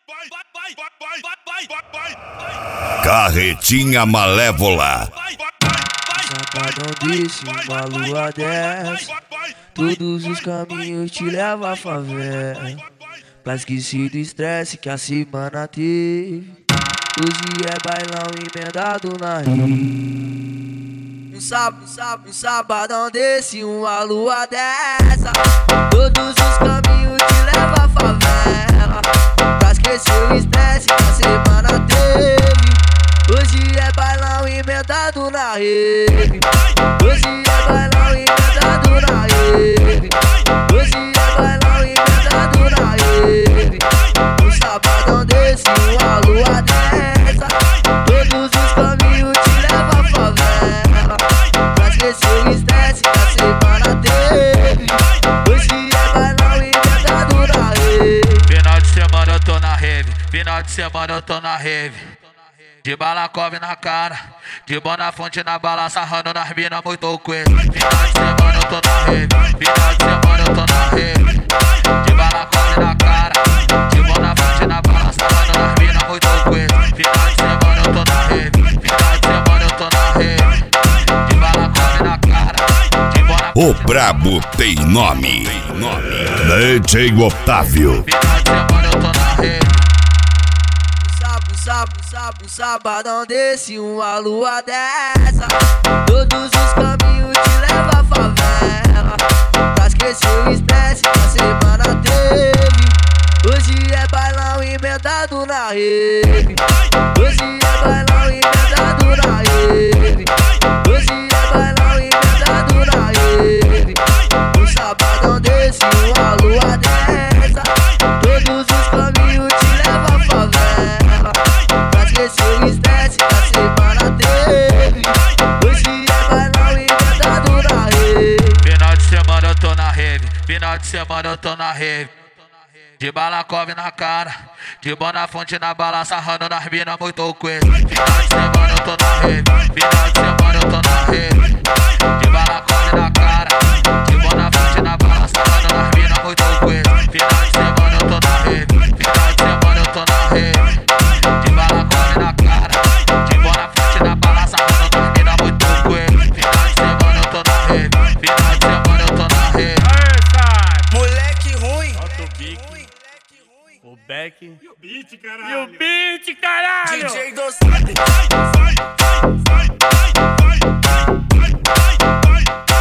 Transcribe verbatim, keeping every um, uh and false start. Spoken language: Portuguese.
Carretinha Malévola. Sabadão desse, uma lua dessa, todos os caminhos te levam à favela. Pra esquecer do estresse que a semana teve, hoje é bailão emendado na rima. Um sábado, um sábado, um sabadão desse, uma lua dessa, todos os caminhos te levam à favela. Pra esquecer o estresse que a semana teve, hoje é bailão emendado na rede. Hoje é bailão emendado na rede. Hoje é bailão emendado na rede. Um sabadão desse, uma lua dessa, todos os caminhos te levam à favela. Pra esquecer o estresse que a semana teve, hoje é bailão emendado na rede. Final de semana eu tô na rave, final de semana eu tô na rave. De balacove na cara, de bona fonte na bala, sarrando nas mina muito coelho. Final de semana eu tô na rave, final de semana eu tô na rave. De balacove na cara, de bona fonte na bala, sarrando nas mina muito coelho. Final de semana eu tô na rave, final de semana eu tô na rave. De balacove na cara, de bona fonte. O brabo tem nome. D J Otávio. Final de semana eu tô na rave. Um sábado, um sábado, um sabadão desse, uma lua dessa, todos os caminhos te levam à favela. Pra esquecer o estresse que a semana teve, hoje é bailão emendado na rede. Hoje é bailão emendado na rede. Hoje é bailão emendado na rede. Um sabadão desse, uma lua dessa, todos os caminhos te levam à favela. Esqueceu o estresse que a semana teve, hoje é bailão emendado na rede. Final de semana eu tô na rave, final de semana eu tô na rave. De balacove na cara, de bona fonte na bala, sarrando nas mina muito coelho. Final de semana eu tô na rave, final de semana eu tô na rave. De balacove na cara, de bona fonte na bala, sarrando nas mina muito coelho. Final de semana eu tô na rave, final de semana eu tô na rave. De balacove na cara, de bona fonte na bala, sarrando nas mina muito coelho. Final de semana eu tô na rave, final de semana eu tô na rave. Moleque ruim, O Beck E o beat, caralho. e o beat, caralho! D J dos Vai, vai, vai, vai, vai, vai, vai, vai, vai.